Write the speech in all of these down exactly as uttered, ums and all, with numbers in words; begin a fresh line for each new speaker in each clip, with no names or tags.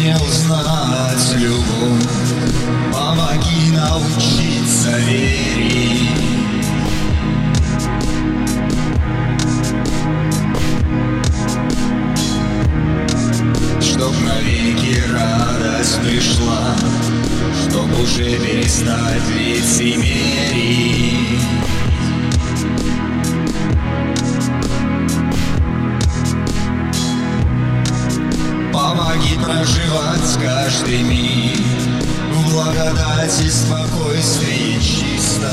мне узнать любовь, помоги научиться верить. Чтоб навеки радость пришла, чтоб уже перестать лицемерить. Помоги проживать каждый миг в благодати, спокойствии чисто.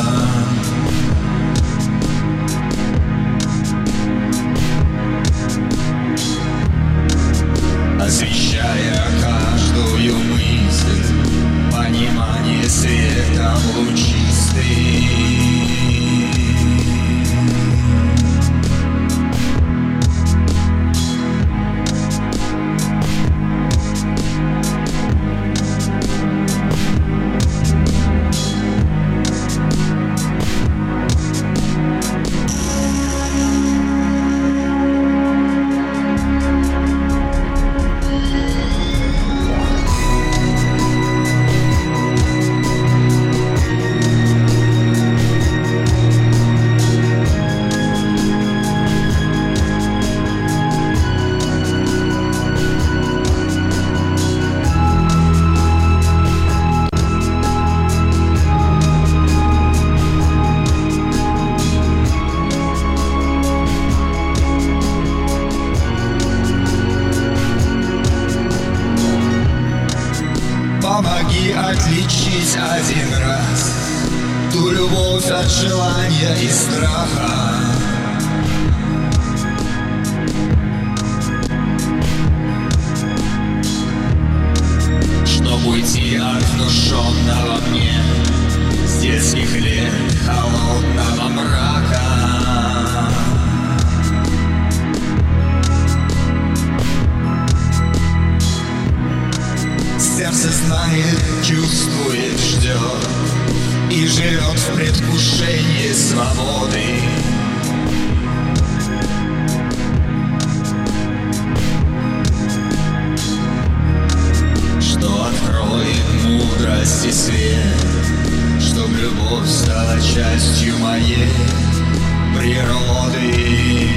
Освещая каждую мысль, понимание светом лучистый. Помоги отличить один раз ту любовь от желания и страха. Чтоб уйти от внушенного мне с детских лет холодного мрака. Сердце знает, чувствует, ждет и живет в предвкушении свободы. Что откроет мудрость и свет, чтоб любовь стала частью моей природы.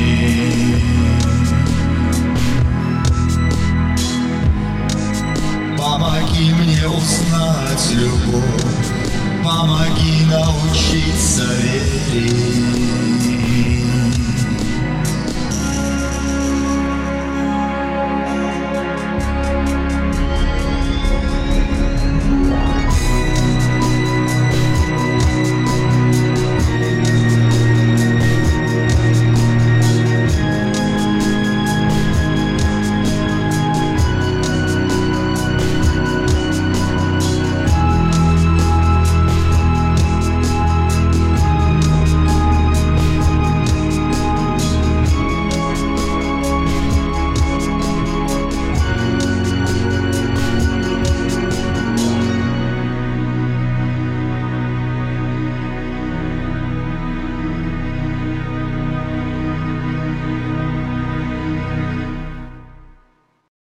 Помоги мне узнать любовь, помоги научиться верить.